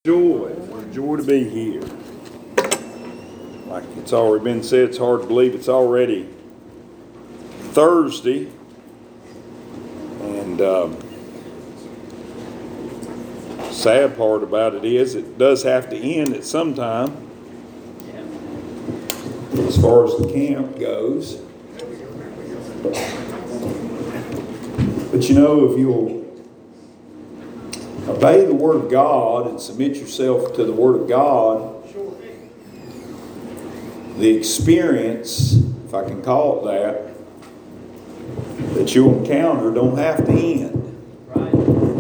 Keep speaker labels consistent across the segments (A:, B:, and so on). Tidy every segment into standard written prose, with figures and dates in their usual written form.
A: Joy. What a joy to be here. Like it's already been said, it's hard to believe it's already Thursday. And sad part about it is it does have to end at some time as far as the camp goes. But you know, if you'll obey the Word of God and submit yourself to the Word of God, the experience, if I can call it that you'll encounter don't have to end.
B: Right.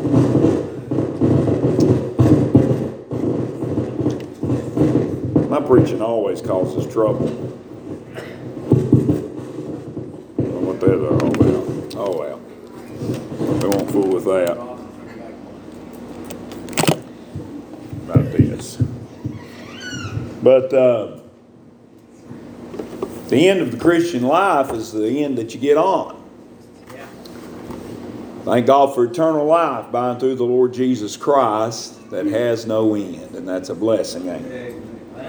A: My preaching always causes trouble. I don't know what they're all about. Oh well. We won't fool with that. About this. But the end of the Christian life is the end that you get on. Thank God for eternal life by and through the Lord Jesus Christ that has no end. And that's a blessing, ain't it?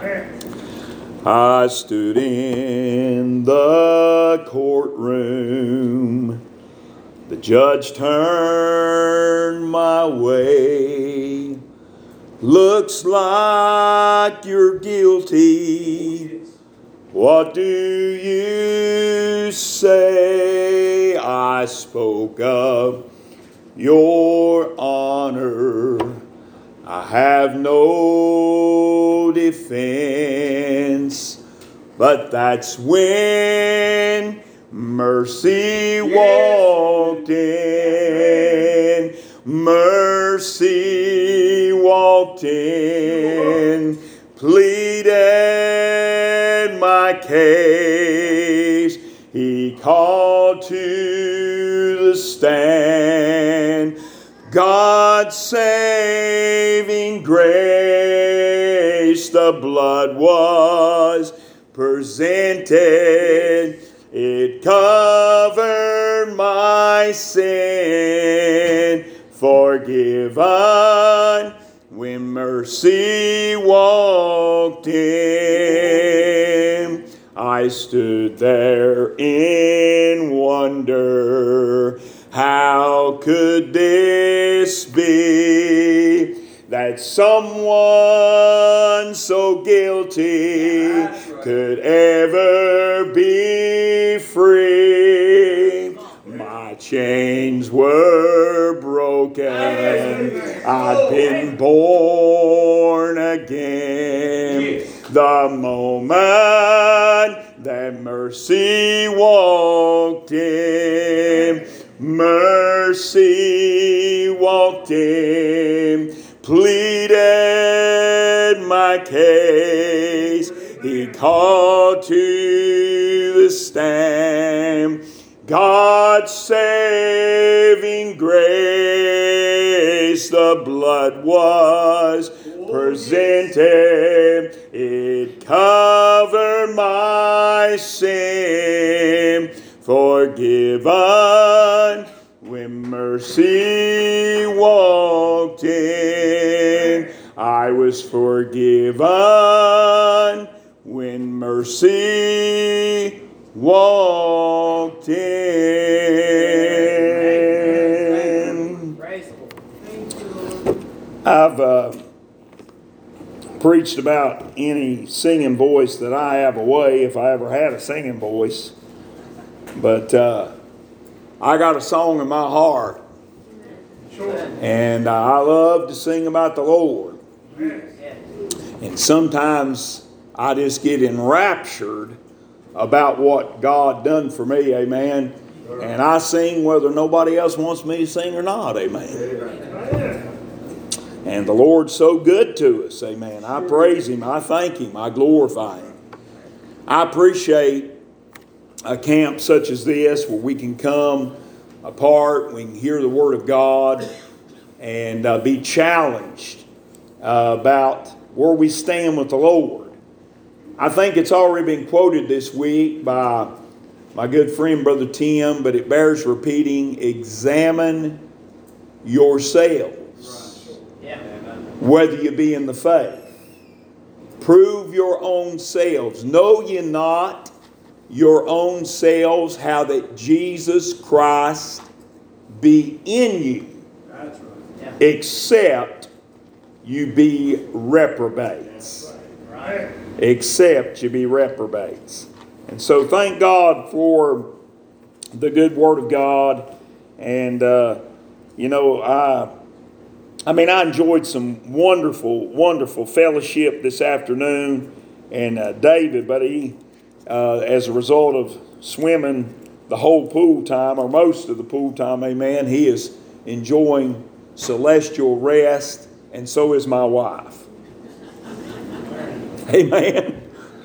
A: I stood in the courtroom. The judge turned my way. Looks like you're guilty. What do you say? I spoke of your honor. I have no defense. But that's when mercy walked in. Mercy walked in. Pleaded my case. He called to the stand. God's saving grace. The blood was presented. It covered my sin. Forgiven when mercy walked in. I stood there in wonder. How could this be? That someone so guilty could ever be free. My chains were broken. I'd been born again. The moment that mercy walked in, mercy walked in, pleaded my case. He called to the stand. God's saving grace, the blood was presented. It covered my sin. Forgiven when mercy walked in. I was forgiven when mercy walked in. I've preached about any singing voice that I have away, if I ever had a singing voice. But I got a song in my heart. And I love to sing about the Lord. And sometimes I just get enraptured about what God done for me, amen. And I sing whether nobody else wants me to sing or not, amen. And the Lord's so good to us, amen. I praise Him, I thank Him, I glorify Him. I appreciate a camp such as this where we can come apart, we can hear the Word of God and be challenged about where we stand with the Lord. I think it's already been quoted this week by my good friend Brother Tim, but it bears repeating: examine yourselves. whether you be in the faith. Prove your own selves. Know ye not your own selves how that Jesus Christ be in you, that's right. Yeah. Except you be reprobates. Right. Except you be reprobates. And so thank God for the good Word of God. And, I enjoyed some wonderful, wonderful fellowship this afternoon. And David, but he, as a result of swimming the whole pool time, or most of the pool time, amen, he is enjoying celestial rest, and so is my wife. Amen.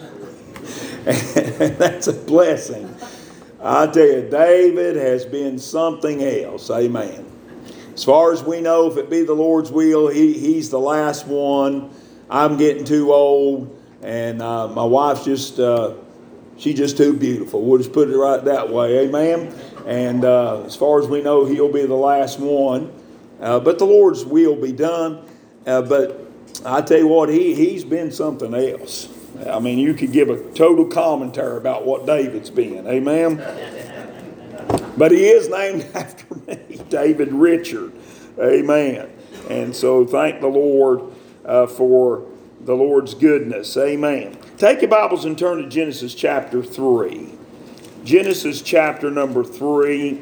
A: And that's a blessing. I tell you, David has been something else. Amen. As far as we know, if it be the Lord's will, he's the last one. I'm getting too old, and my wife's just, she's just too beautiful. We'll just put it right that way. Amen. And as far as we know, he'll be the last one. But the Lord's will be done. But I tell you what, he's been something else. I mean, you could give a total commentary about what David's been. Amen. But he is named after me, David Richard. Amen. And so thank the Lord for the Lord's goodness. Amen. Take your Bibles and turn to Genesis chapter 3. Genesis chapter number 3.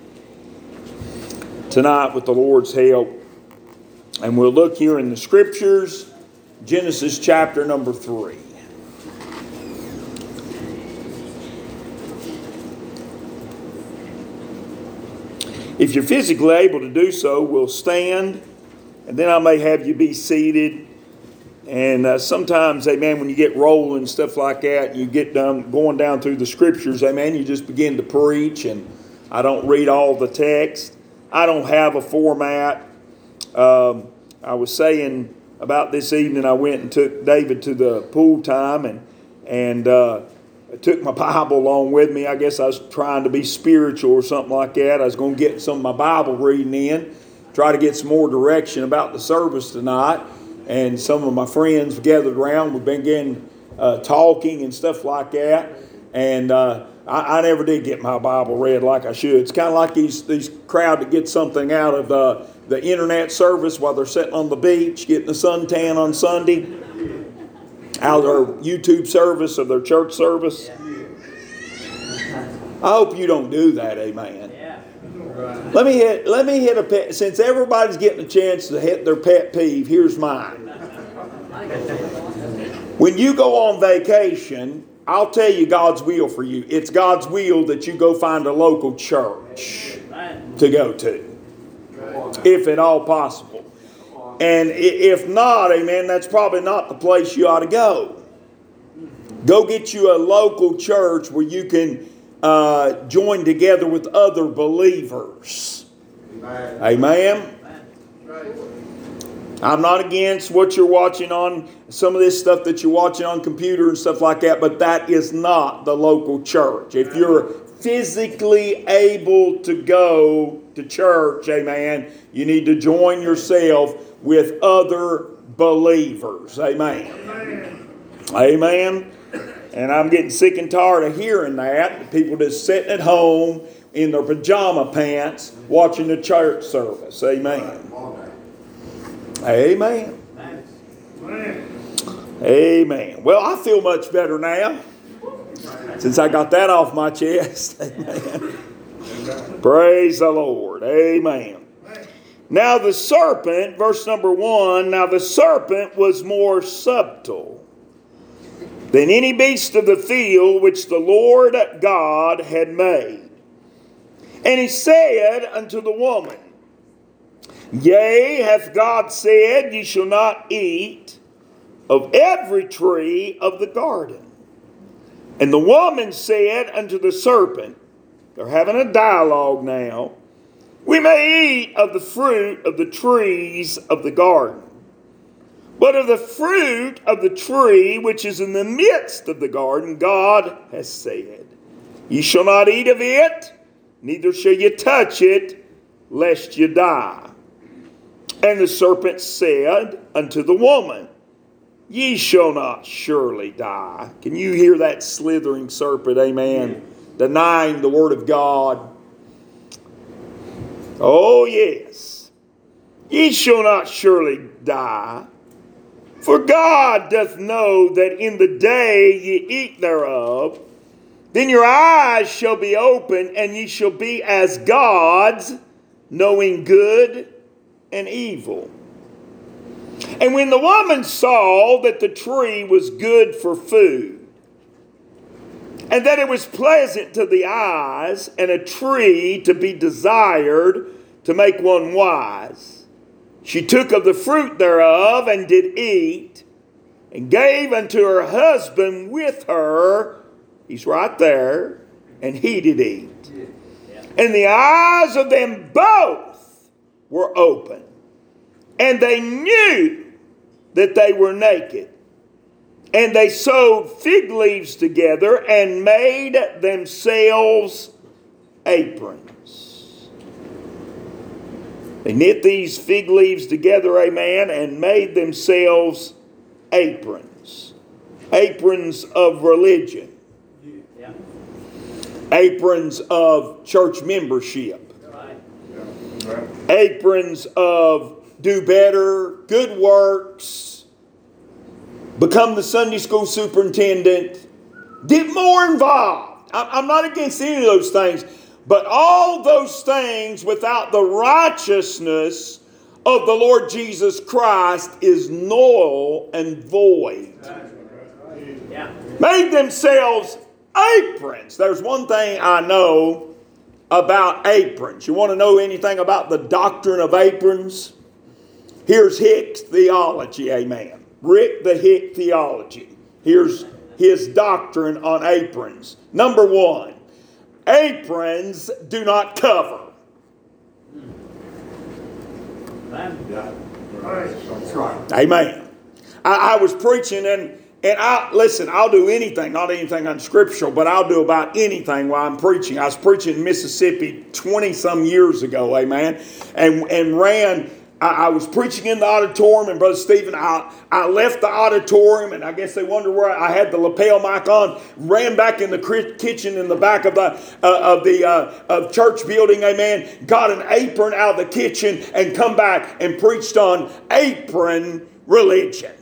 A: Tonight with the Lord's help. And we'll look here in the Scriptures. Genesis chapter number 3. If you're physically able to do so, we'll stand, and then I may have you be seated. And sometimes, amen, when you get rolling, stuff like that, you get going down through the Scriptures, amen, you just begin to preach, and I don't read all the text. I don't have a format. I was saying about this evening, I went and took David to the pool time, and I took my Bible along with me. I guess I was trying to be spiritual or something like that. I was going to get some of my Bible reading in, try to get some more direction about the service tonight. And some of my friends gathered around. We began talking and stuff like that. And I never did get my Bible read like I should. It's kind of like these crowd that get something out of the internet service while they're sitting on the beach, getting a suntan on Sunday. Out of their YouTube service or their church service. I hope you don't do that, amen. Let me hit a pet. Since everybody's getting a chance to hit their pet peeve, here's mine. When you go on vacation, I'll tell you God's will for you. It's God's will that you go find a local church to go to, if at all possible. And if not, amen, that's probably not the place you ought to go. Go get you a local church where you can join together with other believers. Amen. I'm not against what you're watching on, some of this stuff that you're watching on computer and stuff like that, but that is not the local church. If you're physically able to go to church, amen, you need to join yourself with other believers. Amen. Amen. And I'm getting sick and tired of hearing that. People just sitting at home in their pajama pants watching the church service. Amen. Amen. Amen. Well, I feel much better now since I got that off my chest. Amen. Praise the Lord. Amen. Now the serpent, verse number 1, now the serpent was more subtle than any beast of the field which the Lord God had made. And he said unto the woman, Yea, hath God said, Ye shall not eat of every tree of the garden. And the woman said unto the serpent, they're having a dialogue now, We may eat of the fruit of the trees of the garden. But of the fruit of the tree which is in the midst of the garden, God has said, Ye shall not eat of it, neither shall ye touch it, lest ye die. And the serpent said unto the woman, ye shall not surely die. Can you hear that slithering serpent, amen, denying the word of God? Oh, yes. Ye shall not surely die. For God doth know that in the day ye eat thereof, then your eyes shall be opened, and ye shall be as gods, knowing good and evil. And when the woman saw that the tree was good for food, and that it was pleasant to the eyes, and a tree to be desired to make one wise, she took of the fruit thereof, and did eat, and gave unto her husband with her. He's right there, and he did eat. And the eyes of them both were open, and they knew that they were naked. And they sewed fig leaves together and made themselves aprons. They knit these fig leaves together, amen, and made themselves aprons. Aprons of religion. Aprons of church membership. Aprons of do better, good works, become the Sunday school superintendent, get more involved. I'm not against any of those things, but all those things without the righteousness of the Lord Jesus Christ is null and void. Made themselves aprons. There's one thing I know about aprons. You want to know anything about the doctrine of aprons? Here's Hick's theology, amen. Rick the Hick theology. Here's his doctrine on aprons. Number one, aprons do not cover. Amen. I was preaching and I'll do anything, not anything unscriptural, but I'll do about anything while I'm preaching. I was preaching in Mississippi 20-some years ago, amen, and ran. I was preaching in the auditorium, and Brother Stephen, I left the auditorium, and I guess they wondered where I had the lapel mic on. Ran back in the kitchen in the back of the church building, amen. Got an apron out of the kitchen and come back and preached on apron religion.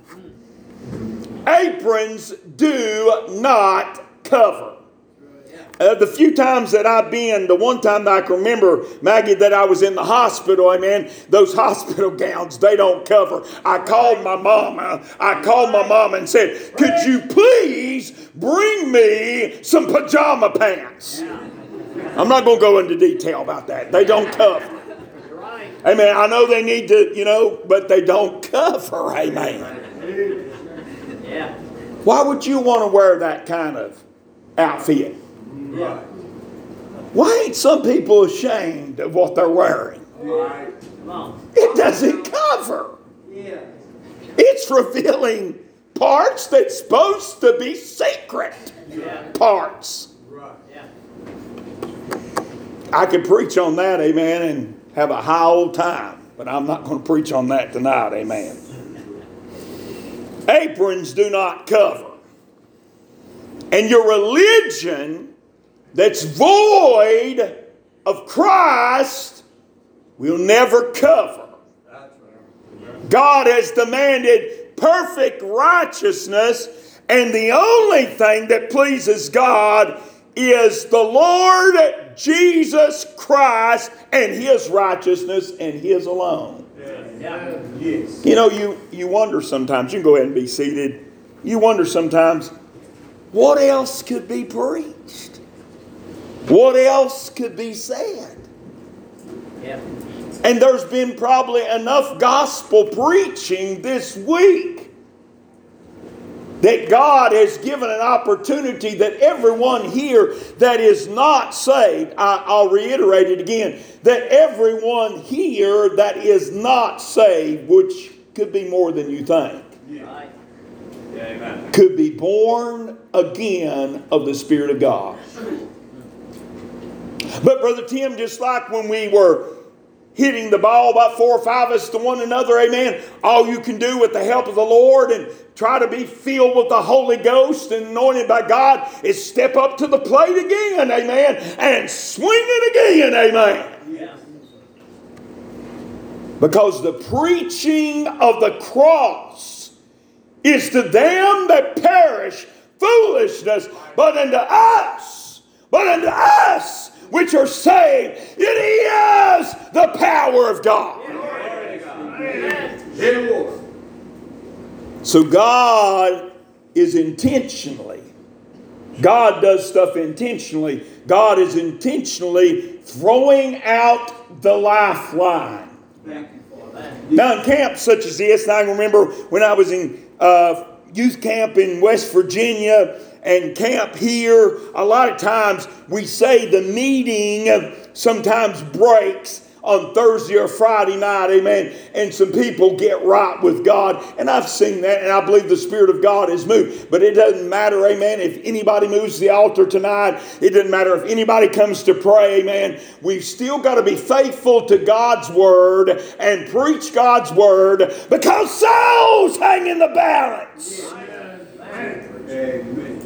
A: Aprons do not cover. The few times that I've been, the one time that I can remember, Maggie, that I was in the hospital, amen, those hospital gowns, they don't cover. I called my mom and said, could you please bring me some pajama pants? I'm not going to go into detail about that. They don't cover. Amen. I know they need to, but they don't cover. Amen. Yeah. Why would you want to wear that kind of outfit? Right. Why ain't some people ashamed of what they're wearing? Right. It doesn't cover. Yeah. It's revealing parts that's supposed to be secret parts. Right. Yeah. I could preach on that, amen, and have a high old time, but I'm not going to preach on that tonight, amen. Aprons do not cover. And your religion that's void of Christ will never cover. God has demanded perfect righteousness, and the only thing that pleases God is the Lord Jesus Christ and His righteousness and His alone. Yeah. Yes. You wonder sometimes, you can go ahead and be seated, you wonder sometimes, what else could be preached? What else could be said? Yeah. And there's been probably enough gospel preaching this week that God has given an opportunity that everyone here that is not saved, I'll reiterate it again, that everyone here that is not saved, which could be more than you think, could be born again of the Spirit of God. But Brother Tim, just like when we were hitting the ball about 4 or 5 of us to one another, amen. All you can do with the help of the Lord and try to be filled with the Holy Ghost and anointed by God is step up to the plate again, amen, and swing it again, amen. Yeah. Because the preaching of the cross is to them that perish foolishness, but unto us, which are saved, it is the power of God. So God is intentionally, God does stuff intentionally. God is intentionally throwing out the lifeline. Now in camps such as this, and I remember when I was in youth camp in West Virginia and camp here, a lot of times we say the meeting sometimes breaks on Thursday or Friday night, amen, and some people get right with God, and I've seen that, and I believe the Spirit of God is moved, but it doesn't matter, amen, if anybody moves the altar tonight, it doesn't matter if anybody comes to pray, amen, we've still got to be faithful to God's Word and preach God's Word, because souls hang in the balance. Amen.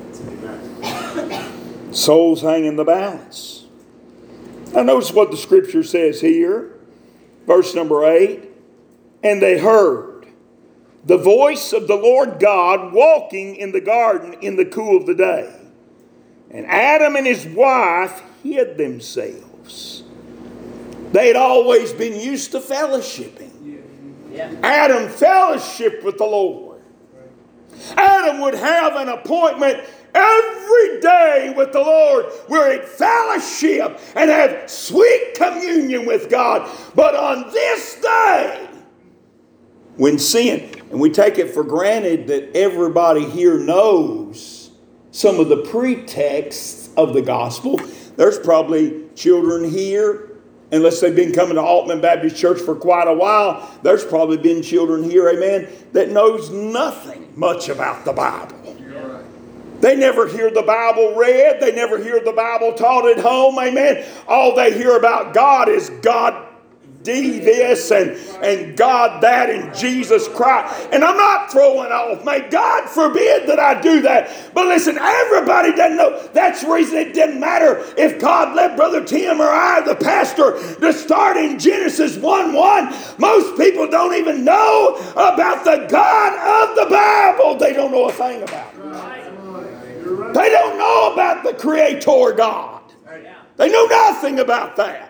A: Souls hang in the balance. Now notice what the Scripture says here. Verse number 8. And they heard the voice of the Lord God walking in the garden in the cool of the day. And Adam and his wife hid themselves. They had always been used to fellowshipping. Yeah. Adam fellowshiped with the Lord. Adam would have an appointment every day with the Lord where he'd fellowship and have sweet communion with God. But on this day, when sin, and we take it for granted that everybody here knows some of the pretexts of the gospel. There's probably children here, unless they've been coming to Altman Baptist Church for quite a while, there's probably been children here, amen, that knows nothing much about the Bible. They never hear the Bible read. They never hear the Bible taught at home. Amen. All they hear about God is God this and God that and Jesus Christ. And I'm not throwing off. May God forbid that I do that. But listen, everybody doesn't know. That's the reason it didn't matter if God led Brother Tim or I, the pastor, to start in Genesis 1:1. Most people don't even know about the God of the Bible. They don't know a thing about it. They don't know about the Creator God. They know nothing about that.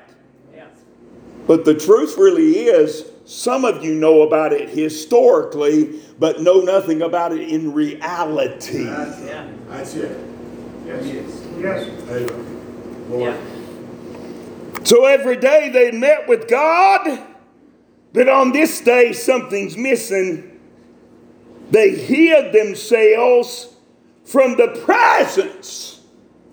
A: But the truth really is, some of you know about it historically, but know nothing about it in reality.
B: That's it. Yes.
A: Lord. So every day they met with God, but on this day something's missing. They hid themselves from the presence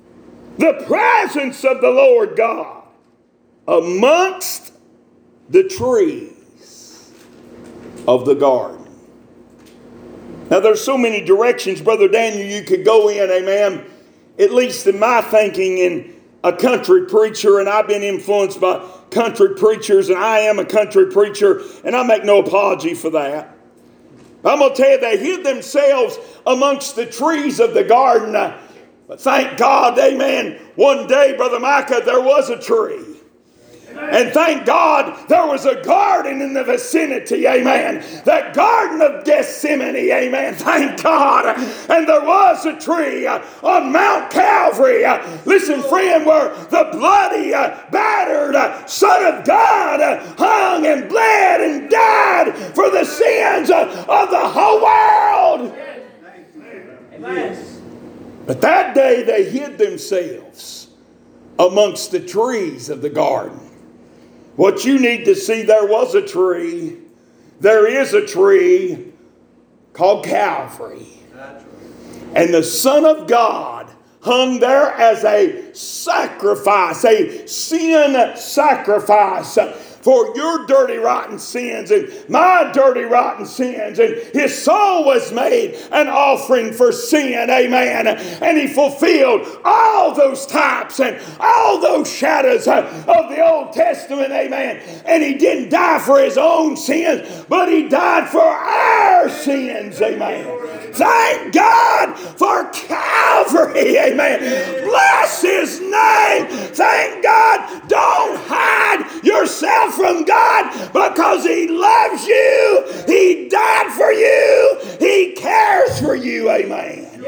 A: of the Lord God amongst the trees of the garden. Now there's so many directions, Brother Daniel, you could go in, amen, at least in my thinking in a country preacher, and I've been influenced by country preachers, and I am a country preacher, and I make no apology for that. I'm going to tell you, they hid themselves amongst the trees of the garden. But thank God, amen, one day, Brother Micah, there was a tree. And thank God there was a garden in the vicinity, amen. That garden of Gethsemane, amen. Thank God. And there was a tree on Mount Calvary. Listen, friend, where the bloody, battered Son of God hung and bled and died for the sins of the whole world. Amen. But that day they hid themselves amongst the trees of the garden. What you need to see, there was a tree. There is a tree called Calvary. And the Son of God hung there as a sacrifice, a sin sacrifice for your dirty, rotten sins and my dirty, rotten sins. And His soul was made an offering for sin. Amen. And He fulfilled all those types and all those shadows of the Old Testament. Amen. And He didn't die for His own sins, but He died for our sins. Amen. Thank God for Calvary. Amen. Bless His name. Thank God. Don't hide yourself from God because He loves you. He died for you. He cares for you. Amen.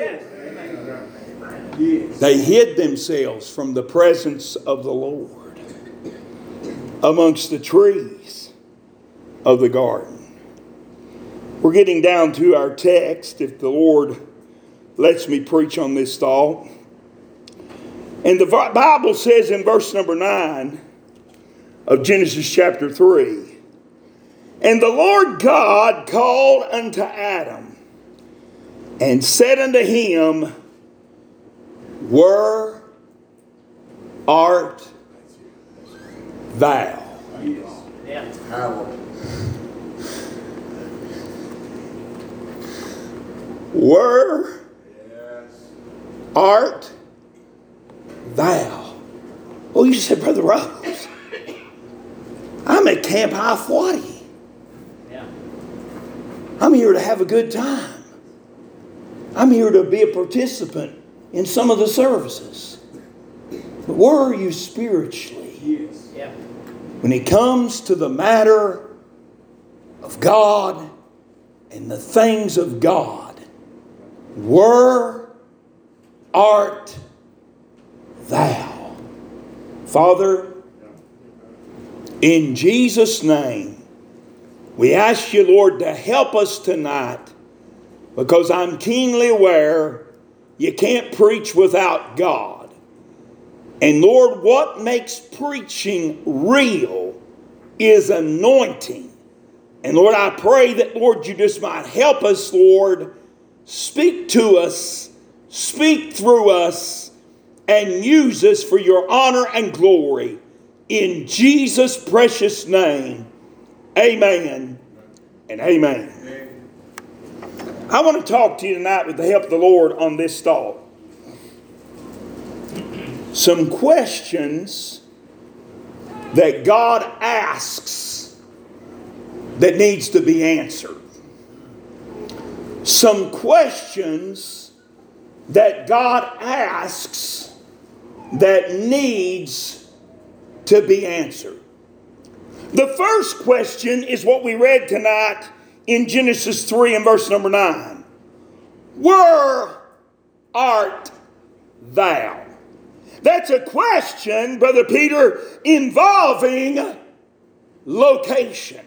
A: Yes. They hid themselves from the presence of the Lord amongst the trees of the garden. We're getting down to our text, if the Lord lets me preach on this thought. And the Bible says in verse number 9 of Genesis chapter 3, and the Lord God called unto Adam and said unto him, where art thou? Where art thou? Oh, you said, Brother Rose, I'm at Camp High-Fwatty. I'm here to have a good time. I'm here to be a participant in some of the services. But where are you spiritually? When it comes to the matter of God and the things of God, where art thou? Father, in Jesus' name, we ask you, Lord, to help us tonight, because I'm keenly aware you can't preach without God. And Lord, what makes preaching real is anointing. And Lord, I pray that, Lord, you just might help us, Lord. Speak to us, speak through us, and use us for your honor and glory. In Jesus' precious name, amen and amen. I want to talk to you tonight with the help of the Lord on this thought. Some questions that God asks that needs to be answered. Some questions that God asks that needs to be answered. The first question is what we read tonight in Genesis 3 and verse number 9. Where art thou? That's a question, Brother Peter, involving location.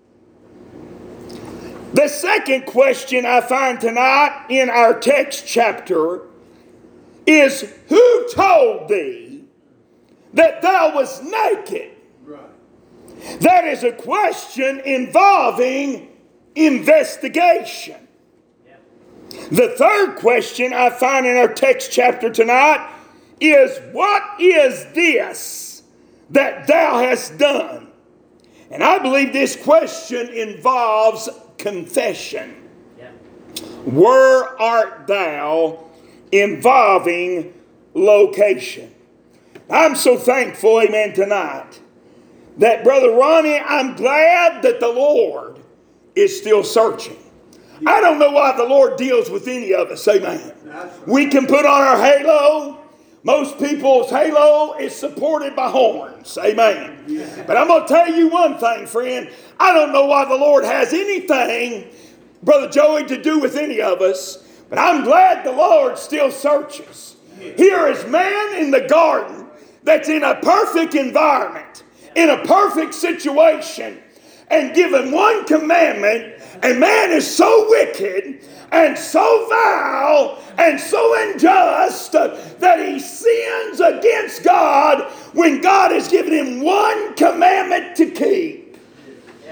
A: The second question I find tonight in our text chapter is, who told thee that thou wast naked? Right. That is a question involving investigation. Yeah. The third question I find in our text chapter tonight is, what is this that thou hast done? And I believe this question involves confession. Yeah. Where art thou? Involving location. I'm so thankful, amen, tonight, that Brother Ronnie, I'm glad that the Lord is still searching. Yeah. I don't know why the Lord deals with any of us, amen. Right. We can put on our halo. Most people's halo is supported by horns. Amen. Yeah. But I'm going to tell you one thing, friend. I don't know why the Lord has anything, Brother Joey, to do with any of us. But I'm glad the Lord still searches. Yeah. Here is man in the garden that's in a perfect environment, in a perfect situation, and given one commandment. And man is so wicked and so vile and so unjust that he sins against God when God has given him one commandment to keep. Yeah.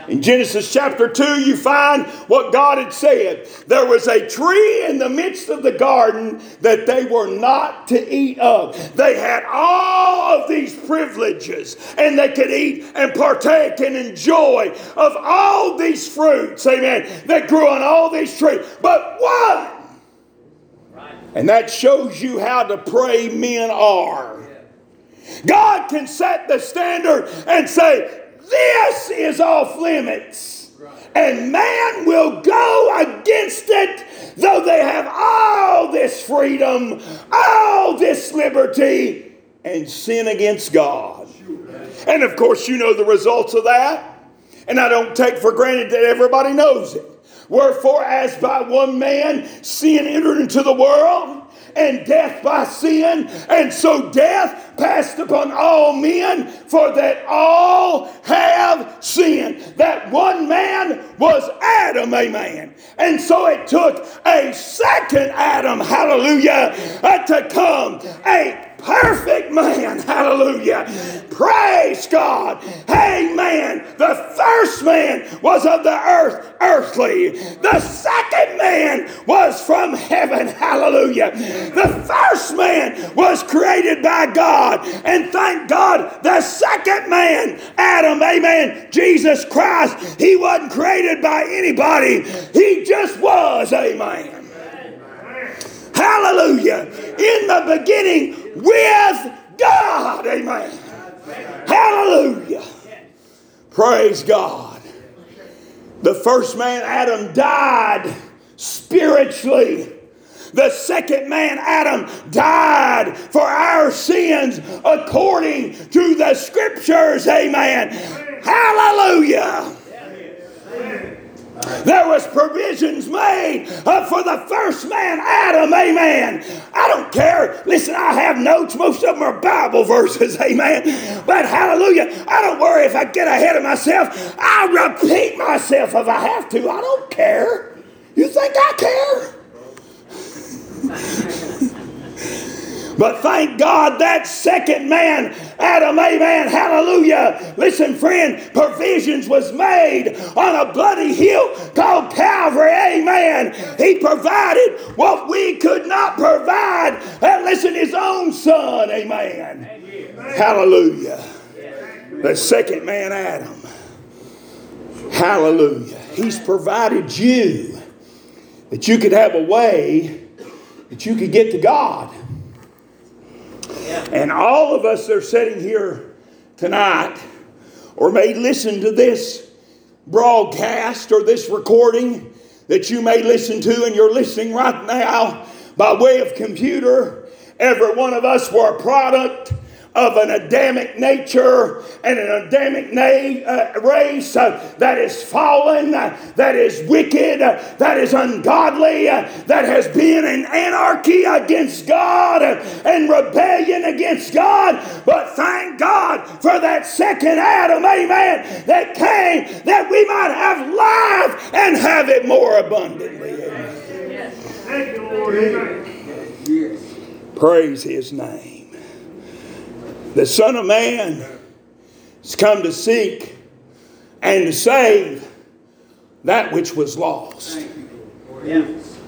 A: In Genesis chapter 2, you find what God had said. There was a tree in the midst of the garden that they were not to eat of. They had all of these privileges, and they could eat and partake and enjoy of all these fruits, amen, that grew on all these trees. But one! And that shows you how depraved men are. God can set the standard and say, this is off limits. And man will go against it, though they have all this freedom, all this liberty, and sin against God. And of course, you know the results of that. And I don't take for granted that everybody knows it. Wherefore, as by one man sin entered into the world, and death by sin, and so death passed upon all men, for that all have sinned. That one man was Adam, amen. And so it took a second Adam, hallelujah, to come, a perfect man, hallelujah. Praise God. Amen. The first man was of the earth, earthly. The second man was from heaven, hallelujah. The first man was created by God. And thank God, the second man, Adam, amen, Jesus Christ, he wasn't created by anybody. He just was, amen. Hallelujah. In the beginning with God. Amen. Hallelujah. Praise God. The first man, Adam, died spiritually. The second man, Adam, died for our sins according to the Scriptures. Amen. Hallelujah. There was provisions made for the first man, Adam, amen. I don't care. Listen, I have notes. Most of them are Bible verses, amen. But hallelujah, I don't worry if I get ahead of myself. I'll repeat myself if I have to. I don't care. You think I care? But thank God that second man, Adam, amen, hallelujah. Listen, friend, provisions was made on a bloody hill called Calvary, amen. He provided what we could not provide. And listen, his own son, amen. Hallelujah. The second man, Adam. Hallelujah. He's provided you that you could have a way that you could get to God. And all of us that are sitting here tonight, or may listen to this broadcast or this recording that you may listen to, and you're listening right now by way of computer, every one of us were a product of an Adamic nature and an Adamic race that is fallen, that is wicked, that is ungodly, that has been in anarchy against God and rebellion against God. But thank God for that second Adam, amen, that came that we might have life and have it more abundantly. Amen.
B: Thank you, Lord. Amen.
A: Praise his name. The Son of Man has come to seek and to save that which was lost. Yes.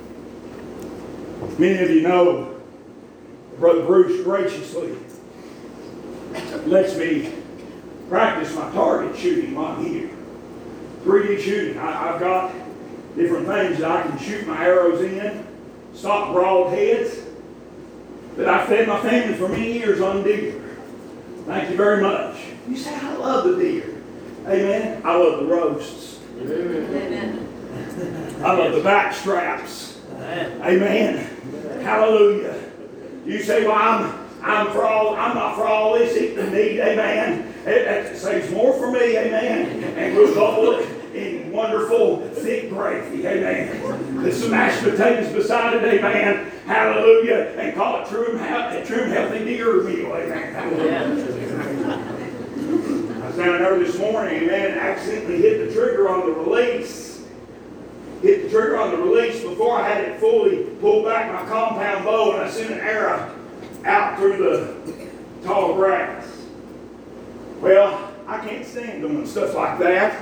A: Many of you know Brother Bruce graciously lets me practice my target shooting while I'm here. 3D shooting. I've got different things that I can shoot my arrows in, stock broadheads, that I fed my family for many years on deer. Thank you very much. You say, I love the deer. Amen. I love the roasts. Amen. I love the back straps. Amen. Hallelujah. You say, well, I'm not for all this eating meat. Amen. It saves more for me. Amen. And we'll double it in wonderful thick gravy. Amen. There's some mashed potatoes beside it. Amen. Hallelujah. And call it true healthy deer meal. Amen. Hallelujah. I was down there this morning, amen, and accidentally hit the trigger on the release. Hit the trigger on the release before I had it fully pulled back my compound bow, and I sent an arrow out through the tall grass. Well, I can't stand doing stuff like that.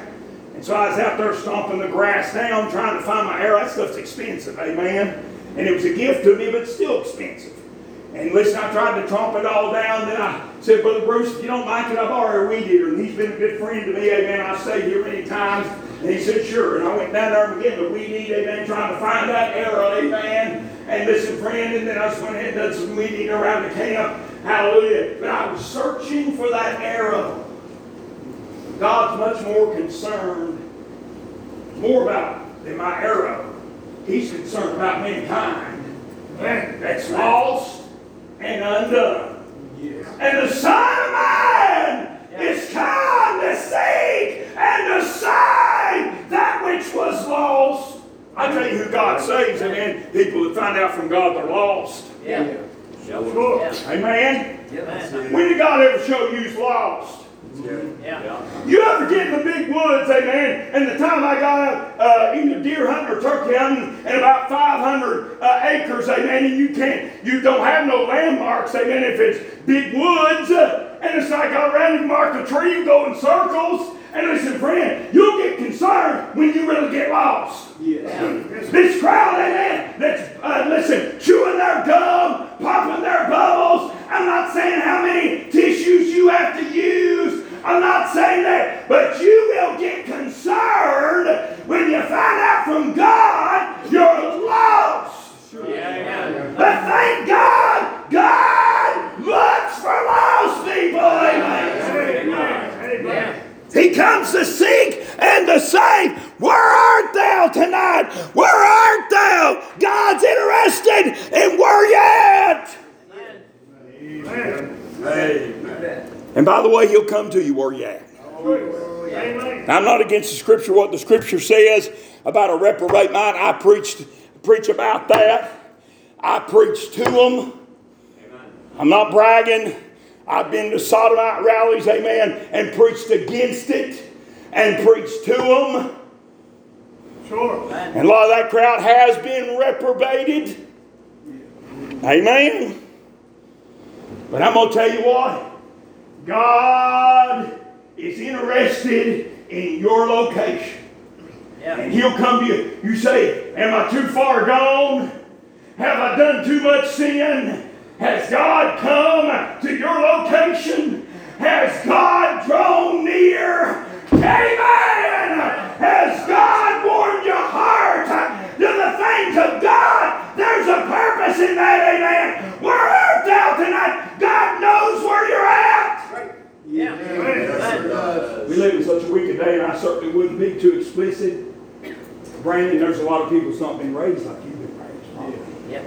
A: And so I was out there stomping the grass down, trying to find my arrow. That stuff's expensive, amen? And it was a gift to me, but it's still expensive. And listen, I tried to tromp it all down. Then I said, Brother Bruce, if you don't mind, can I borrow a weed eater? And he's been a good friend to me, amen. I've stayed here many times. And he said, sure. And I went down there and began to weed eat, amen, trying to find that arrow, amen. And listen, friend, and then I just went ahead and done some weed eating around the camp. Hallelujah. But I was searching for that arrow. God's much more concerned, more about than my arrow. He's concerned about mankind. That's lost and undone. Yes. And the Son of Man is come to seek and to save that which was lost. I tell you who God saves, amen. People that find out from God they're lost.
C: Yeah.
A: Sure. Amen.
C: Yeah.
A: When did God ever show you he's lost?
C: Yeah.
A: You ever get in the big woods, amen, and the time I got out either deer hunting or turkey hunting and about 500 acres, amen, and you don't have no landmarks, amen, if it's big woods, and it's like all around you mark a tree, you go in circles, and listen, friend, you'll get concerned when you really get lost. Yes. This crowd, amen, that's, listen, chewing their gum, popping their bubbles. I'm not saying how many tissues you have to use. I'm not saying that. But you will get concerned when you find out from God you're lost. Sure. Yeah. But thank God, God looks for lost people. Amen. Amen. He comes to seek and to save. Where art thou tonight? Where art thou? God's interested in where you at. Amen. Amen. And by the way, he'll come to you where you at. Amen. I'm not against the Scripture, what the Scripture says about a reprobate mind. I preach about that. I preach to them. I'm not bragging. I've been to sodomite rallies, amen, and preached against it and preached to them. Sure. And a lot of that crowd has been reprobated. Amen. But I'm going to tell you what. God is interested in your location. Yeah. And he'll come to you. You say, am I too far gone? Have I done too much sin? Has God come to your location? Has God drawn near? Amen! Has God warmed your heart to the things of God? There's a purpose in that, amen. Where art thou tonight? God knows where you're at.
C: Yeah.
A: Yes, we live in such a wicked day, and I certainly wouldn't be too explicit. Brandon, there's a lot of people that's not been raised like you've been raised.
C: Yeah.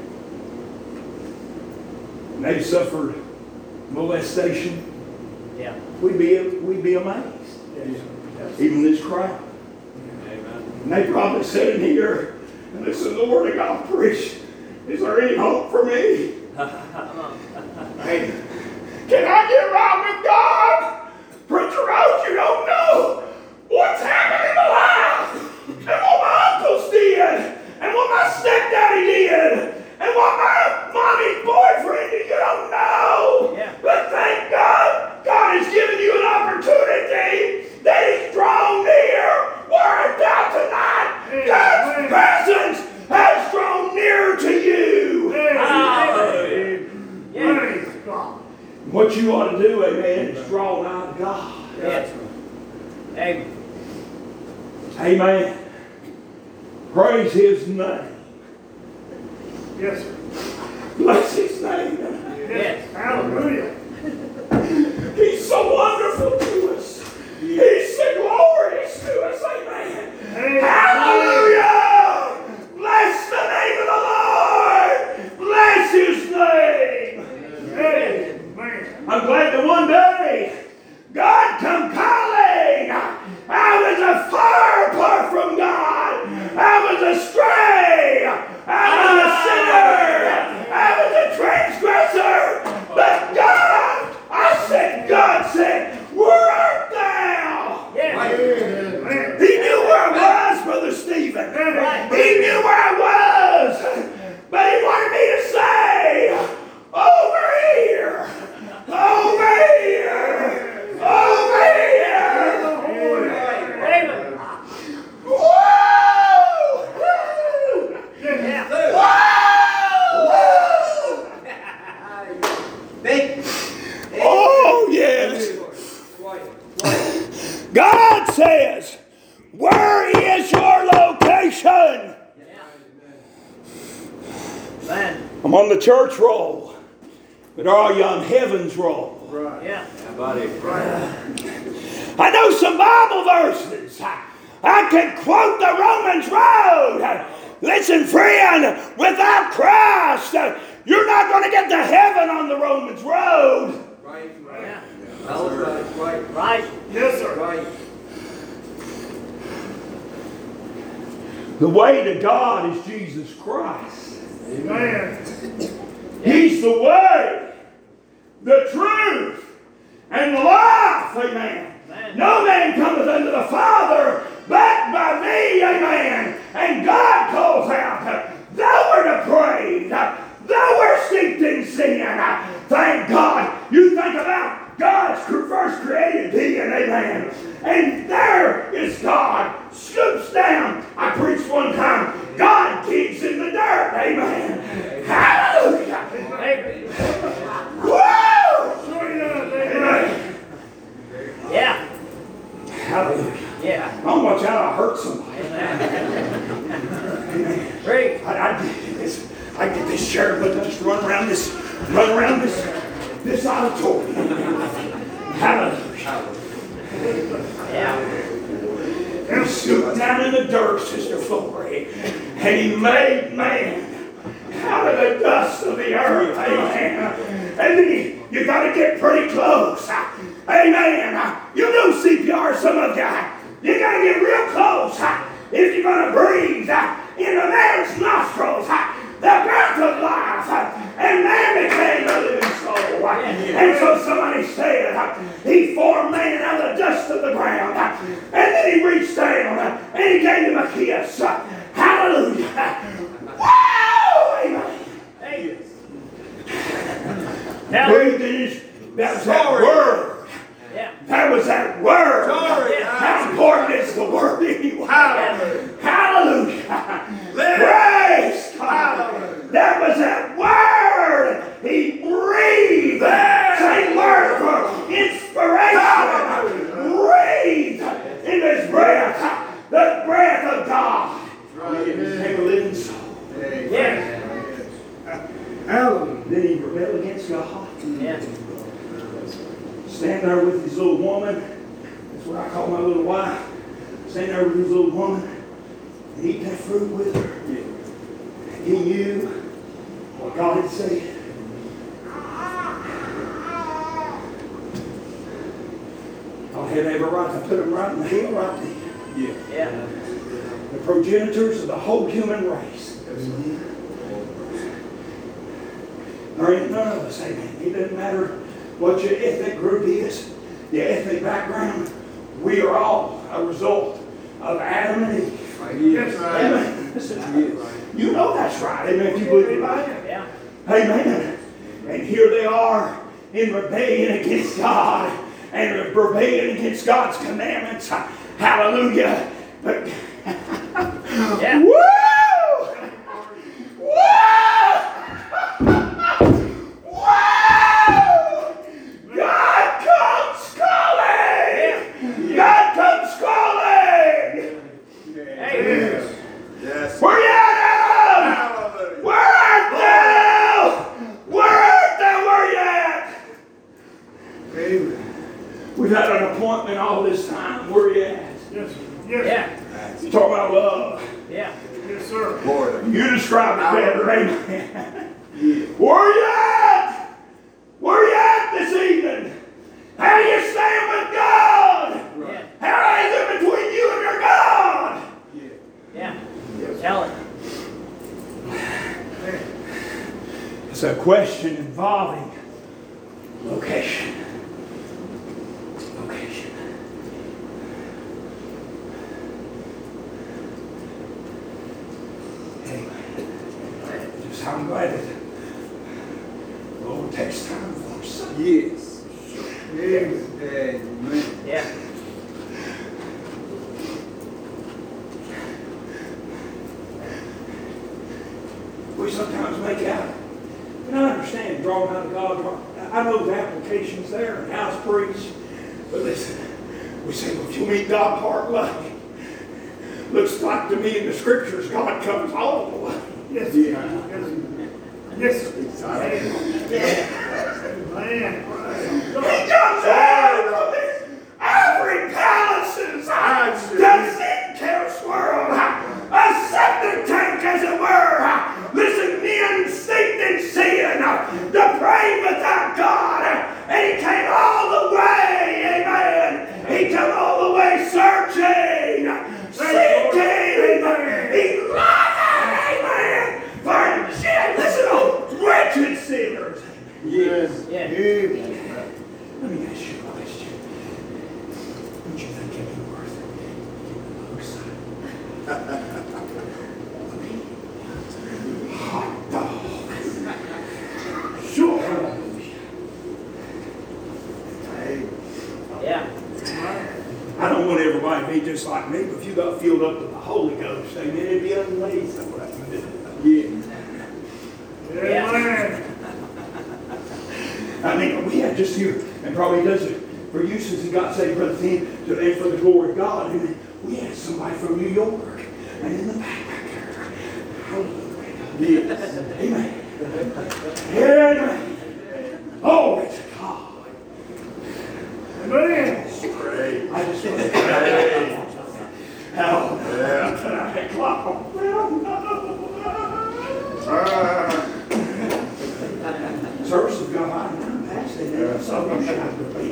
A: And they've suffered molestation.
C: Yeah.
A: We'd be amazed. Yes. Even this crowd. Amen. And they probably sitting here and listen to the word of God preach. Is there any hope for me? Hey, can I get right with God? Preacher Rose, you don't know what's happened in my life. And what my uncles did. And what my stepdaddy did. And what my mommy's boyfriend did. You don't know. Yeah. But thank God, God has given you an opportunity that He's drawn near. Where art thou tonight? God's presence has drawn near to you.
C: Yes.
A: What you ought to do, amen, is draw nigh to God.
C: Yes. Amen.
A: Amen. Praise His name. Yes, sir. Bless His name.
C: Yes.
A: Hallelujah. He's so wonderful to us. He's so glorious to us. Amen. Hallelujah. Bless the name of the Lord. Bless His name. Amen. I'm glad that one day God come calling. I was far apart from God. I was astray. I was a sinner. I was a transgressor. But God said, where I'm on the church roll. But are you on heaven's roll?
B: Right.
C: Yeah.
A: I know some Bible verses. I can quote the Romans road. Listen, friend, without Christ, you're not going to get to heaven on the Romans road.
D: Right.
C: Yeah.
D: Right.
C: Right.
B: Yes, sir.
D: Right.
A: The way to God is Jesus Christ.
B: Amen.
A: He's the way, the truth, and the life. Amen.
C: Amen.
A: No man cometh unto the Father but by me. Amen. And God calls out, thou art depraved, thou art steeped in sin. Thank God. You think about God's first created being. Amen. And there is God, scoops down. I preached one time, God digs in the dirt. Amen. Hallelujah.
C: Amen.
A: Woo!
B: Sure he does.
A: Amen.
C: Yeah.
A: Hallelujah.
C: Yeah.
A: I'm watch out, I hurt somebody.
C: Great.
A: I get this chair, but just run around this auditorium. Hallelujah.
C: Yeah.
A: He scooped down in the dirt, Sister Flory, and he made man out of the dust of the earth. Amen. And then you got to get pretty close. Amen. You know CPR, some of you. You got to get real close if you're going to breathe in a man's nostrils the breath of life, and man became a living soul. And so somebody said, he formed man out of the dust of the ground, and then he reached down and he gave him a kiss. Hallelujah. Wow! Amen.
C: Hey. Now.
A: That was that word.
C: Yeah.
A: That was that word.
C: Yeah.
A: How important is the word anyway?
B: Hallelujah.
A: Hallelujah. Praise God. That was that word. He breathed. Same word for inspiration. Breathed in his breath. The breath of God. Became a living soul.
C: Yeah.
B: Hallelujah.
A: Then he rebelled against God.
C: Yeah.
A: Stand there with his little woman. That's what I call my little wife. Stand there with his little woman and eat that fruit with her. And he knew what God had said. God had every right to put them right in the heel right there.
C: Yeah.
A: The progenitors of the whole human race. There ain't none of us, amen. It doesn't matter what your ethnic group is, your ethnic background. We are all a result of Adam and Eve.
B: Yes, right.
A: Amen. Listen, you know that's right. Amen. If you believe it by it.
C: Yeah.
A: Amen. And here they are in rebellion against God and rebellion against God's commandments. Hallelujah. But
C: Yeah.
A: woo! Woo! Wow! God comes calling! God comes calling!
C: Hey.
D: Yes.
A: Where you at, Adam?
D: Hallelujah.
A: Where art thou? Where art thou? Where you at?
B: Amen.
A: We've had an appointment all this time. Where you at?
B: Yes, sir. Yes,
C: Yeah.
A: You talk about love.
C: Yeah.
B: yes, sir.
D: Lord.
A: You describe it better, amen. Where you at? Where you at this evening? How you stand with God?
C: Yeah.
A: How is it between you and your God?
C: Yeah. Tell it.
A: It's a question involving location. Location. Anyway, just I'm glad that the Lord takes time for us.
D: Yes.
B: Amen.
D: Amen.
C: Yeah.
A: We sometimes make out, and I understand drawing out of God. I know the applications there and how it's preached. But listen, we say, well, if you meet God part way, looks like to me in the scriptures, God comes all the way.
B: Yes, yes. Yes, sir.
C: Yeah.
B: Man.
A: He comes out of his ivory palaces to seek Terrace World, a septic tank as it were. Listen, men steeped in sin, depraved without God, and he came all the way, amen. He came all the way searching, seeking, he longing, amen, for sin. Listen, oh, wretched sinners.
D: Yes.
C: Yeah.
A: Let me ask you a question. Don't you think it'd be worth getting a hot dog? Sure.
C: Yeah.
A: I don't want everybody to be just like me, but if you got filled up with the Holy Ghost, amen, it'd be amazing what you do.
B: Yeah, man.
A: I mean, we had just here, and probably does it for you since he got saved, Brother Tim, and for the glory of God. And we had somebody from New York, and in the back there, hallelujah. Yes. Amen. Amen. Oh, it's God.
B: Amen.
D: Great.
A: I just want to how can I clock on? Service has gone on past it, so I'm shot to be.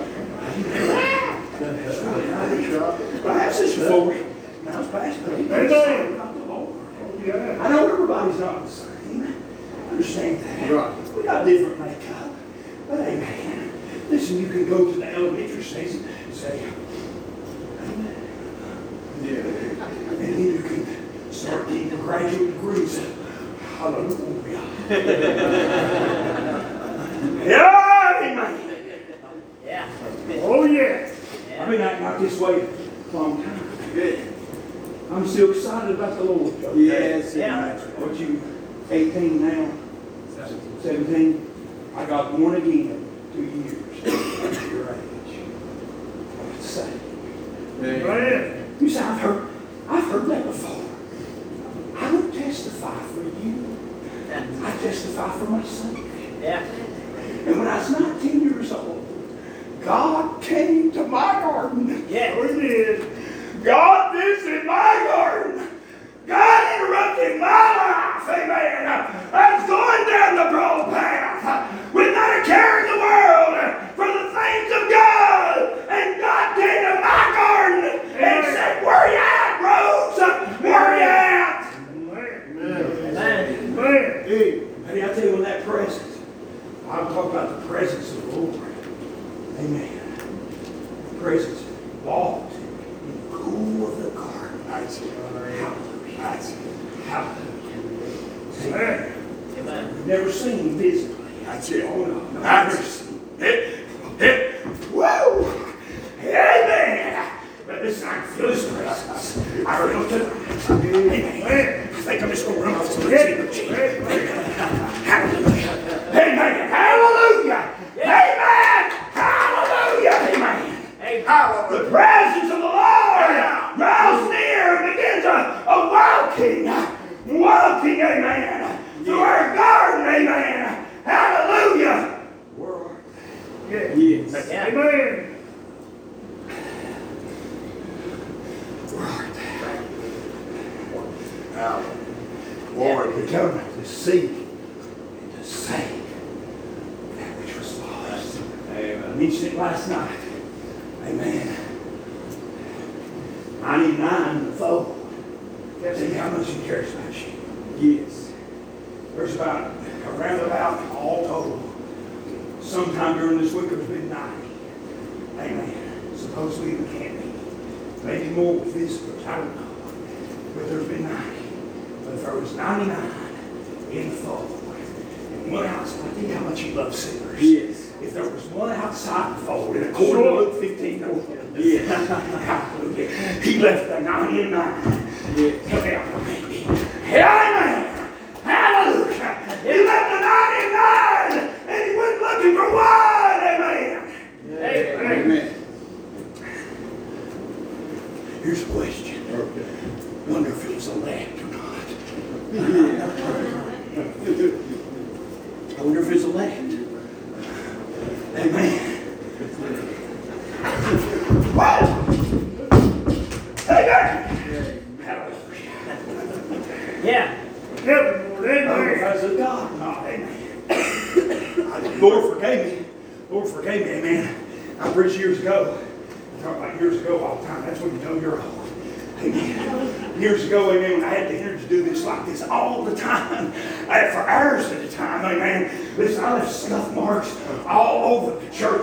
A: Perhaps this before now it's past me.
B: Amen.
A: Not the Lord.
B: Yeah.
A: I know everybody's not the same. I understand that.
D: Right.
A: We got different makeup. But amen. Listen, you can go to the elementary station and say, amen.
D: Yeah.
A: And then you can start getting your graduate degrees. Hallelujah. Yeah, amen.
C: Yeah.
B: Oh, yeah.
A: I've been acting out this way a long time.
D: Good.
A: I'm still excited about the Lord. Joe.
D: Yes.
C: Yeah.
A: What you, 18 now? 17? I got born again 2 years. That's your age. What's that?
B: Man.
A: You say, I've heard that before. I don't testify for you. I testify for myself.
C: Yeah.
A: And when I was 19 years old, God came to my garden.
C: Yeah.
B: Oh, he did.
A: God visited my garden. God interrupted my life. Amen. I was going down the broad path with not a care in the world for the things of God. And God came to my garden and said, where you at, Rose? Where you at?
B: Man.
C: Amen.
B: Man.
A: Hey, I tell you, when that presence, I'm talking about the presence of the Lord. Amen. The presence walked in the cool of the garden.
D: That's it.
A: Hallelujah.
D: That's it.
A: Hallelujah.
B: Man.
C: Amen.
A: We've never seen him visibly.
D: That's it.
A: Oh, no.
D: That's
A: Never
D: it.
A: seen it. Whoa! Amen. But listen, I can feel his presence. I feel it tonight. Amen. I think I'm just going to run off to the energy. Hallelujah. Amen. Hallelujah. Amen. Hallelujah. Amen.
C: Hey.
A: The presence of the Lord draws near and begins a walking, amen, through our garden, amen. Hallelujah. World.
B: Yeah.
D: Yes.
C: Yeah.
B: Amen.
D: Lord.
A: We come to seek and to save that which was lost. I mentioned it last night. Amen. 99 in the fold. See how much he cares about you.
D: Yes.
A: There's about, around about, all total, sometime during this week there's been 90. Amen. Supposedly it can't be. Maybe more with visitors, I don't know. But there's been 90. But if there was 99 in the fold, and one outside, I think how much he loves sinners.
D: Yes.
A: If there was one outside the fold, and according to Luke 15, hallelujah, he left the 99.
D: Yes.
A: Amen. Hallelujah. He left the 99 and he went looking for one. Amen.
C: Hey.
D: Amen.
A: Here's a question.
D: Okay.
A: Wonder if it was elect or not.
E: wonder if it's elect. Amen. Amen. Hallelujah.
C: Yeah.
B: Heaven, Lord. Amen.
E: Because of God. No, amen. Lord forgave me. Lord forgave me, amen. I preached years ago. I talk about years ago all the time. That's when you know you're old. Amen. Years ago, amen, when I had the energy to do this like this all the time, for hours at a time, amen. Listen, I left scuff marks all over the church.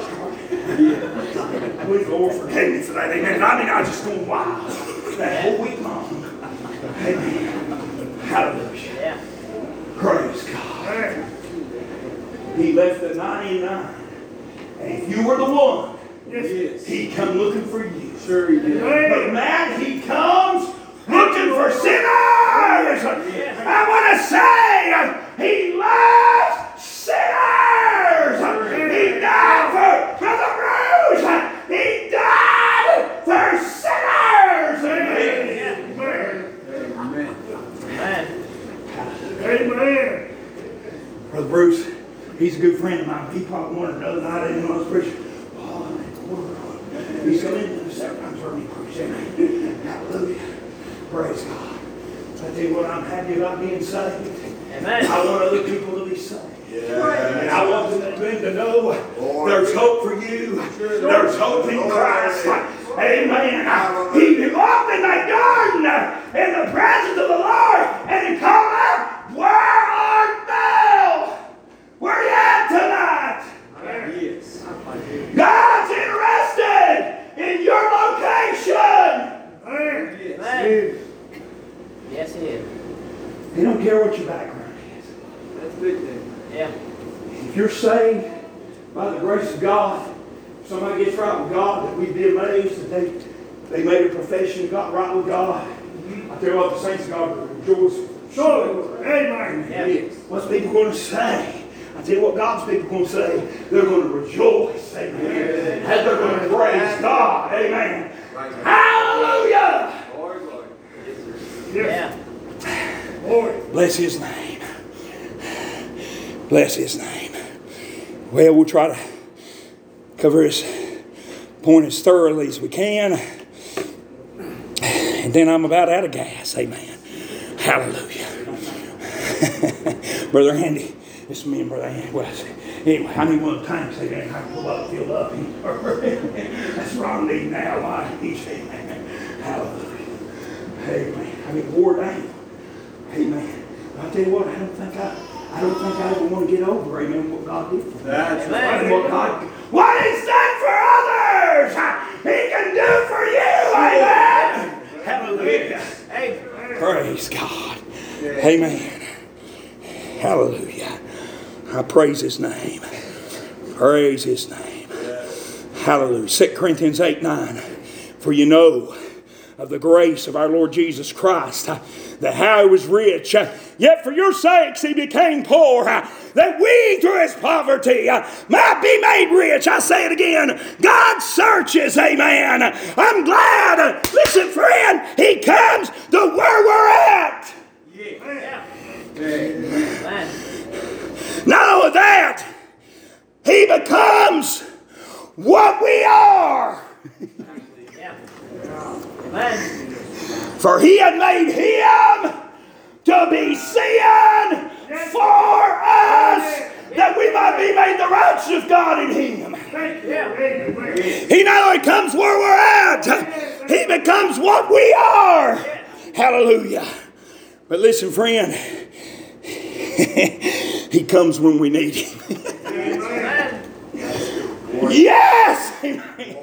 E: I believe the Lord forgave me for that, amen. I mean, I was just going wild that whole week long. Amen. Hallelujah.
C: Yeah.
E: Praise God.
B: Amen.
E: He left the 99. And if you were the one,
B: Yes.
E: He'd come looking for you.
D: Sure he did.
E: But man, He comes looking for sinners. I want to say, He loves sinners. He died for the bruise. He died for sinners. Amen.
B: Amen.
D: Amen.
C: Amen.
B: Amen.
E: Brother Bruce, he's a good friend of mine. He probably wanted another night. I didn't know I was preaching. He's come in several times heard me preach. Amen. Hallelujah. Praise God. I tell you what, I'm happy about being saved.
C: Amen.
E: I want other people to be saved.
D: Yeah.
E: And I want them to know there's hope for you. There's hope in Christ. Amen. He walked in that garden in the presence of the Lord and He called out, "Where art thou? Where are you at tonight?"
D: Yes.
E: God's interested in your location.
B: Amen.
C: Amen. Yes, He is.
E: He don't care what your background is.
D: That's good thing.
C: Yeah.
E: If you're saved by the grace of God, if somebody gets right with God, that we'd be amazed that they made a profession, got right with God. I tell you what, the saints of God will rejoice.
B: Sure. Amen.
C: Yeah.
E: What's people going to say? I tell you what God's people are going to say. They're going to rejoice. Amen. And they're going to praise God. Amen. Hallelujah.
D: Lord, Lord. Yes, sir.
B: Yes.
C: Yeah.
B: Lord.
E: Bless His name. Bless His name. Well, we'll try to cover His point as thoroughly as we can. And then I'm about out of gas. Amen. Hallelujah. Brother Andy. This is me and Brother Andy. Well, anyway, I need one of the tanks. Amen. I can pull up, fill up. That's what I need now. I need. Amen. Hallelujah. Amen. I get wore down. Amen. But I tell you what, I don't think I ever want to get over, amen, what God did for me.
D: That's
C: Amen.
D: right.
E: What He's done for others, He can do for you. Amen. Hallelujah.
C: Amen.
E: Praise God. Amen. Hallelujah. I praise His name. Praise His name. Hallelujah. 2 Corinthians 8:9. For you know of the grace of our Lord Jesus Christ, that how He was rich, yet for your sakes He became poor, that we through His poverty might be made rich. I say it again. God searches, amen. I'm glad, listen friend, He comes to where we're at.
C: Yeah.
D: Amen.
C: Amen.
E: Not only that, He becomes what we are.
C: Yeah. Amen.
E: For He had made Him to be sin for us, that we might be made the righteousness of God in Him.
B: Thank you. Amen.
E: He not only comes where we're at, He becomes what we are. Hallelujah. But listen, friend, He comes when we need Him.
C: Amen.
E: Yes! Amen.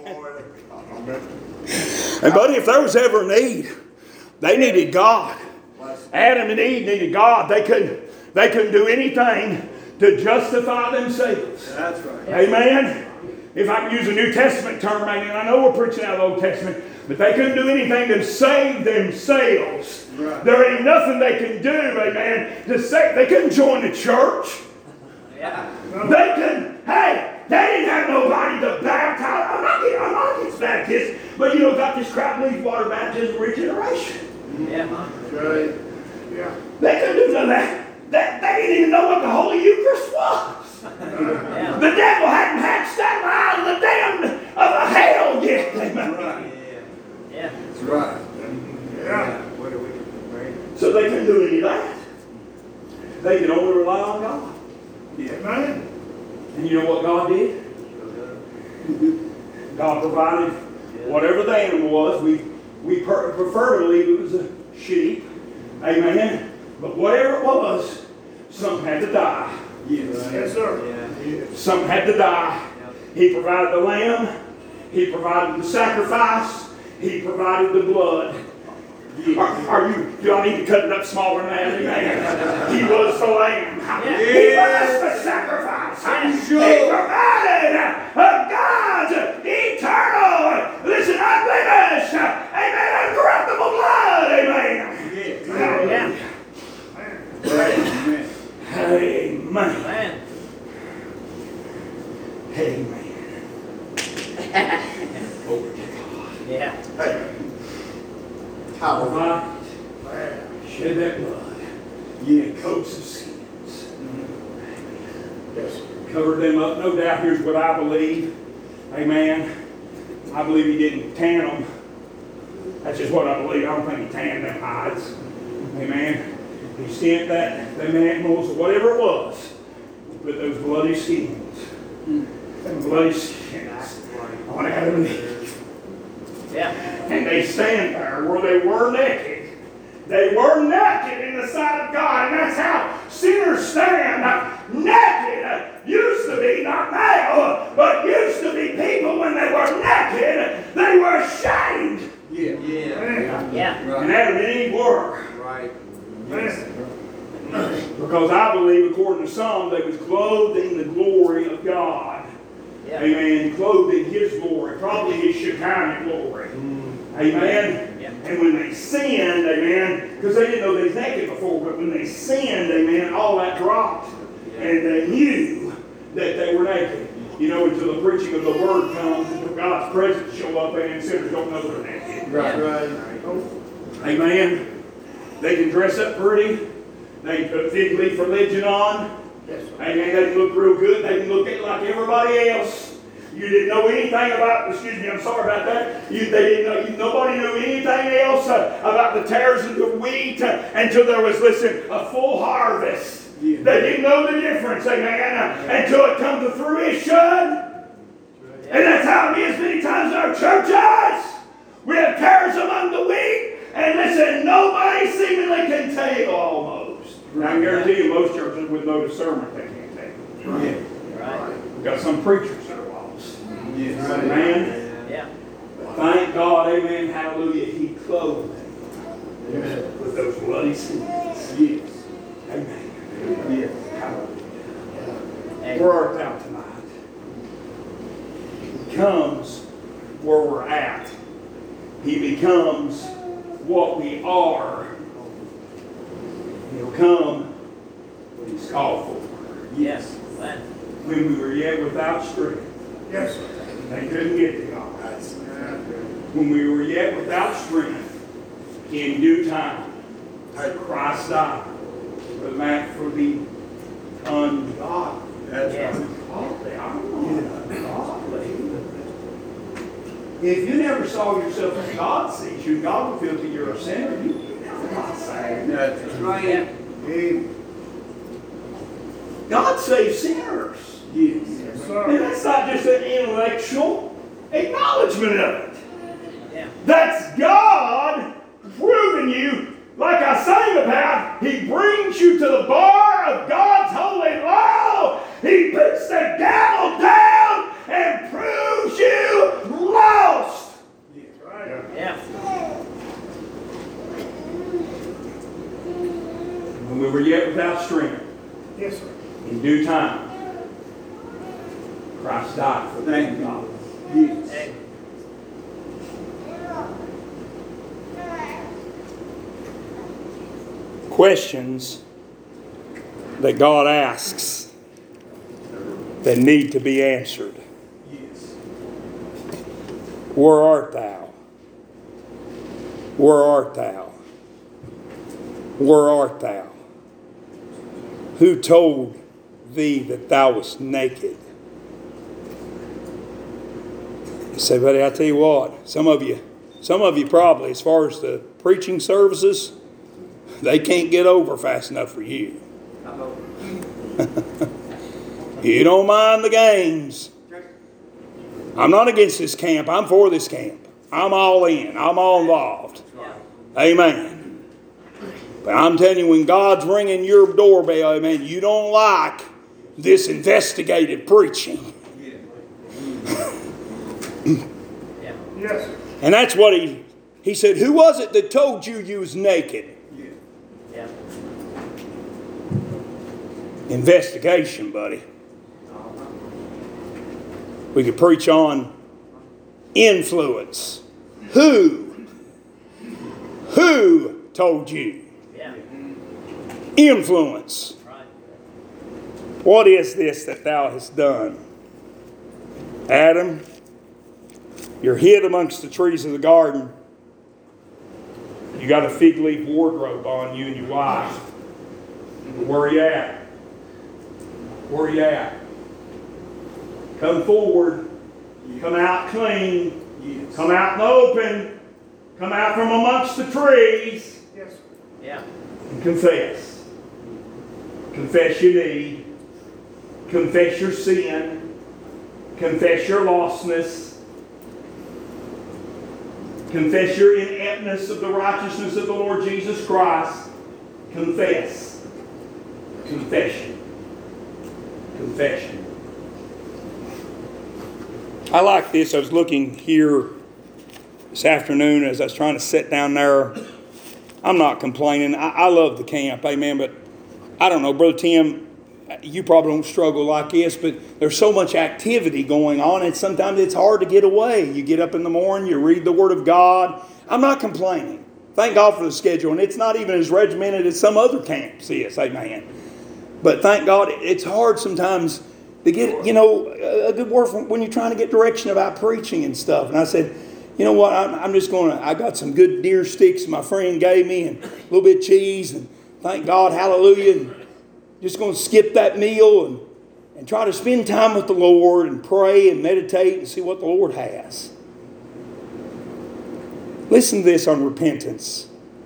E: And buddy, if there was ever a need, they needed God. Adam and Eve needed God. They couldn't do anything to justify themselves.
D: That's right.
E: Amen. If I can use a New Testament term, amen. I know we're preaching out of the Old Testament, but they couldn't do anything to save themselves.
D: Right.
E: There ain't nothing they can do, amen, to save. They couldn't join the church.
C: Yeah.
E: They couldn't, hey, they didn't have nobody to baptize. I'm not against Baptists, but you know, got this crap leaf water baptism regeneration.
C: Yeah.
D: Right.
B: Yeah.
E: They couldn't do none of that. They didn't even didn't know what the Holy Eucharist was.
C: Yeah.
E: The devil hadn't hatched that out of the damn of a hell yet. Amen.
D: Right.
C: Yeah.
D: That's right.
B: Yeah.
D: What are we praying?
E: So they couldn't do any of that. They could only rely on God.
B: Amen.
E: And you know what God did? God provided whatever the animal was. We prefer to believe it was a sheep. Amen. But whatever it was, something had to die.
D: Yes.
B: Yes, sir.
D: Yeah.
E: Something had to die. He provided the lamb. He provided the sacrifice. He provided the blood. Do I need to cut it up smaller than that? Amen. He was the lamb. He was the sacrifice.
D: Sure.
E: He provided God's eternal, listen, unblemished, amen, uncorruptible blood. Amen.
D: Yes.
C: Yeah.
D: Amen.
E: Amen.
C: Man.
E: Amen. Glory to God.
C: Yeah.
E: Provided. Shed that blood.
D: Yes.
E: Coats of sins.
B: Yes.
E: Covered them up. No doubt, here's what I believe. Amen. I believe he didn't tan them. That's just what I believe. I don't think he tanned them hides. Amen. He sent them animals, or whatever it was, with those bloody skins. Them bloody skins on Adam and Eve.
C: Yeah.
E: And they stand there where they were naked. They were naked in the sight of God. And that's how sinners stand. Naked used to be not male, but used to be people when they were naked, they were ashamed.
D: Yeah. Yeah.
C: Yeah.
E: And
D: Right.
E: Adam and Eve were.
D: Right.
E: Because I believe, according to some, they was clothed in the glory of God.
C: Yeah.
E: Amen. Clothed in His glory. Probably His Shekinah glory. Amen.
C: Yeah.
E: And when they sinned, amen, because they didn't know they was naked before, but when they sinned, amen, all that dropped. And they knew that they were naked. You know, until the preaching of the Word comes, until God's presence show up, and sinners don't know they're naked.
D: Right. Right.
E: Amen. They can dress up pretty. They can put fig leaf religion on.
B: Yes, sir.
E: Amen. They can look real good. They can look like everybody else. You didn't know anything about, excuse me, I'm sorry about that. They didn't know, nobody knew anything else about the tares and the wheat until there was, listen, a full harvest.
D: Yeah.
E: They didn't know the difference, amen, until it comes to fruition. And that's how it is many times in our churches. We have tares among the wheat, and listen, nobody seemingly can tell almost. And I can guarantee you, most churches with no discernment, they can't tell.
D: Yeah.
C: Right.
E: We've got some preachers that are lost.
D: Yes.
E: Amen.
C: Yeah.
E: Thank God, amen, hallelujah, He clothed them with those bloody skins.
D: Yes.
E: Amen.
D: Yes.
E: Hallelujah.
C: Hey.
E: Where art thou tonight? He comes where we're at. He becomes what we are. He'll come when He's called for.
C: Yes. Man.
E: When we were yet without strength,
B: Yes, sir.
E: they couldn't get to God. When we were yet without strength, in due time, Christ died for the ungodly.
D: That's
C: Yes.
D: right.
E: Ungodly. I don't know. Ungodly. If you never saw yourself as God sees you, God will feel that you're a sinner. You never got saved.
D: That's right.
C: Yeah.
D: Amen.
E: God saves sinners.
D: Yes.
B: Yes,
E: And
B: sir.
E: that's not just an intellectual acknowledgement of it.
C: Yeah.
E: That's God proving you, like I sang about, He brings you to the bar of God's holy law. He puts the gavel down and proves you lost.
B: Right.
C: Yeah.
E: When we were yet without strength,
B: Yes, sir.
E: in due time, Christ died for the
D: Thank you.
E: ungodly.
D: Yes.
C: Hey.
E: Questions that God asks that need to be answered.
D: Yes.
E: Where art thou? Where art thou? Where art thou? Who told thee that thou wast naked? You say, buddy, I tell you what, some of you probably, as far as the preaching services, they can't get over fast enough for you.
C: Come over.
E: You don't mind the games. I'm not against this camp. I'm for this camp. I'm all in. I'm all involved.
C: Yeah.
E: Amen. But I'm telling you, when God's ringing your doorbell, amen, you don't like this investigative preaching.
C: Yeah.
B: Yes, sir.
E: And that's what he said, who was it that told you you was naked?
C: Yeah.
E: Investigation, buddy. We could preach on influence. Who told you?
C: Yeah.
E: Influence.
C: Right.
E: What is this that thou hast done? Adam, you're hid amongst the trees of the garden. You got a fig leaf wardrobe on you and your wife. Where are you at? Where are you at? Come forward. Come out clean. Come out in the open. Come out from amongst the trees.
B: Yes, sir.
C: Yeah.
E: And confess. Confess your need. Confess your sin. Confess your lostness. Confess your ineptness of the righteousness of the Lord Jesus Christ. Confess. Confession. Confession. I like this. I was looking here this afternoon as I was trying to sit down there. I'm not complaining. I love the camp, amen, but I don't know, Brother Tim, you probably don't struggle like this, but there's so much activity going on, and sometimes it's hard to get away. You get up in the morning, you read the Word of God. I'm not complaining. Thank God for the schedule, and it's not even as regimented as some other camps is, amen. But thank God, it's hard sometimes to get, a good word from when you're trying to get direction about preaching and stuff. And I said, you know what, I'm just going to, I got some good deer sticks my friend gave me and a little bit of cheese, and thank God, hallelujah, and just going to skip that meal and try to spend time with the Lord and pray and meditate and see what the Lord has. Listen to this on repentance.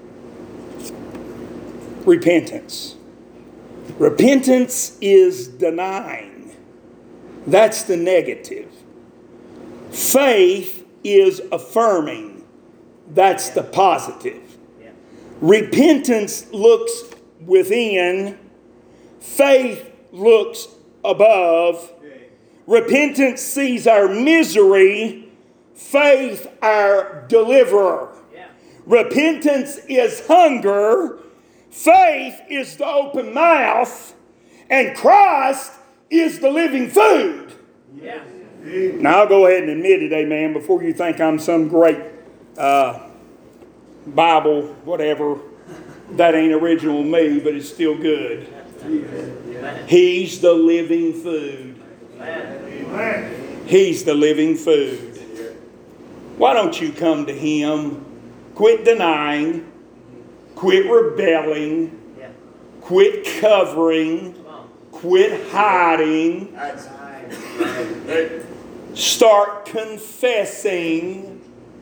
E: Repentance. Repentance is denying. That's the negative. Faith is affirming. That's the positive.
C: Yeah.
E: Repentance looks within. Faith looks above. Repentance sees our misery. Faith our deliverer.
C: Yeah.
E: Repentance is hunger. Faith is the open mouth. And Christ is the living food.
C: Yeah.
E: Now I'll go ahead and admit it, amen, before you think I'm some great Bible, whatever. That ain't original me, but it's still good.
C: Amen.
E: He's the living food.
B: Amen.
E: He's the living food. Why don't you come to Him? Quit denying. Quit rebelling.
C: Yeah.
E: Quit covering.
C: Come on.
E: Quit hiding. Start confessing.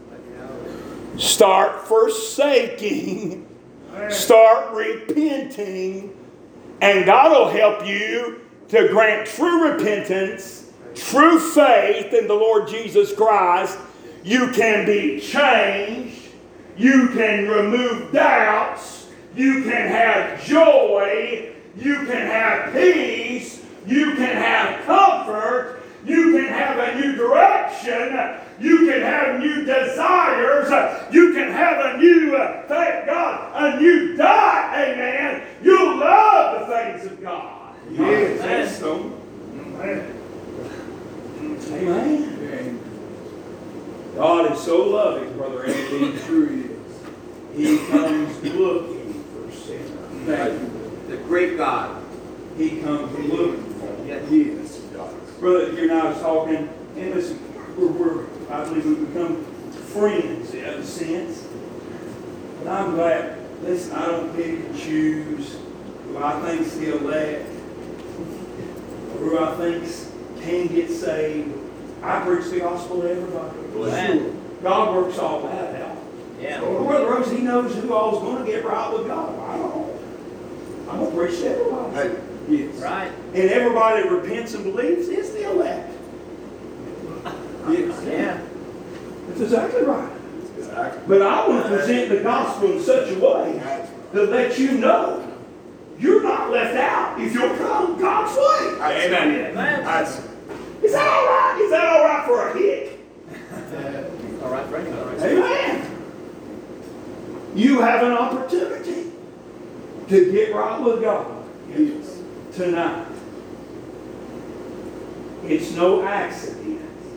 E: Start forsaking. Start repenting. And God will help you to grant true repentance, true faith in the Lord Jesus Christ. You can be changed. You can remove doubts. You can have joy. You can have peace. You can have comfort. You can have a new direction. You can have new desires. You can have a new, thank God, a new diet. Amen. You love the things of God.
B: Yes.
E: Amen.
B: Amen.
E: Amen. God is so loving, Brother Andy.
D: True he is.
E: He comes looking for sinners. Thank you.
D: The great God.
E: He comes looking for them.
D: Yes, he is.
E: Brother, you and I was talking, and listen, I believe we've become friends in a sense. But I'm glad, listen, I don't pick and choose. who I think's the elect, who I think's can get saved. I preach the gospel to everybody.
C: Amen.
E: God works all that out.
C: Yeah.
E: Well, Brother Rose, he knows who all's going to get right with God. I don't know. I'm going to preach to everybody.
D: Hey, yes.
C: Right.
E: And everybody that repents and believes is the elect.
D: Yes.
C: Yeah.
E: That's exactly right.
D: Exactly.
E: But I want to present the gospel in such a way to let you know you're not left out if you'll come God's way.
C: Amen.
E: Is that all right? Is that all right for a hick?
C: All right, for anybody.
E: Amen. You have an opportunity to get right with God tonight. It's no accident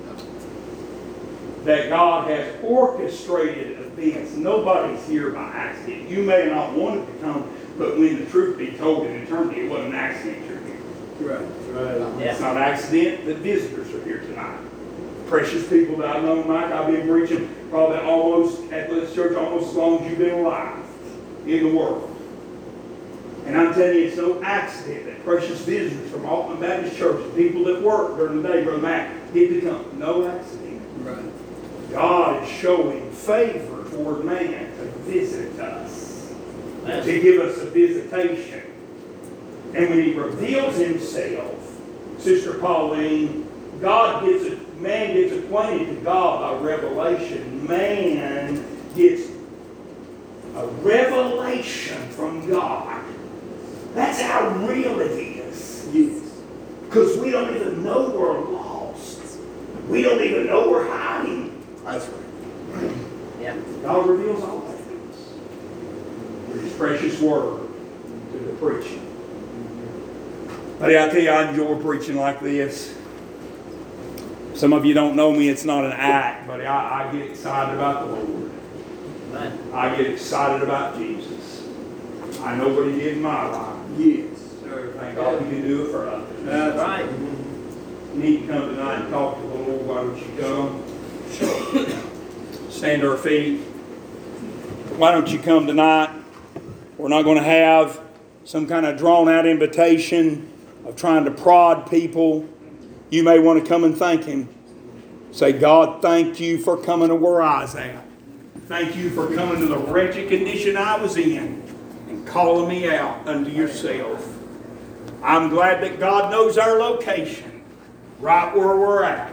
E: that God has orchestrated events. Nobody's here by accident. You may not want it to come, but when the truth be told in eternity, it wasn't an accident you're here.
D: Right.
E: It's
C: Yeah.
E: not an accident that visitors are here tonight. Precious people that I've known, Mike, I've been preaching probably almost at this church almost as long as you've been alive in the world. And I'm telling you, it's no accident that precious visitors from Altman Baptist Church, people that work during the day, Brother Matt, get to come. No accident.
D: Right.
E: God is showing favor toward man to visit us,
C: Amen.
E: to give us a visitation. And when He reveals Himself, Sister Pauline, man gets acquainted to God by revelation. Man gets a revelation from God. That's how real it is.
D: Yes.
E: Because we don't even know we're lost. We don't even know we're hiding.
D: That's right.
C: Yeah.
E: God reveals all that to us through His precious word to the preaching. Buddy, I tell you, I enjoy preaching like this. Some of you don't know me, it's not an act, but I get excited about the Lord.
C: Amen.
E: I get excited about Jesus. I know what He did in my life.
D: Yes, sir.
E: Thank God He can do it for others.
D: That's
C: Right.
E: You need to come tonight and talk to the Lord. Why don't you come? Stand to our feet. Why don't you come tonight? We're not going to have some kind of drawn-out invitation of trying to prod people. You may want to come and thank Him. Say, God, thank you for coming to where I was at. Thank you for coming to the wretched condition I was in and calling me out unto yourself. I'm glad that God knows our location, right where we're at.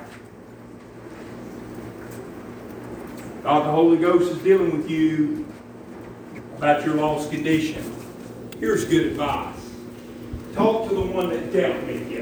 E: God, the Holy Ghost is dealing with you about your lost condition. Here's good advice. Talk to the one that dealt with you.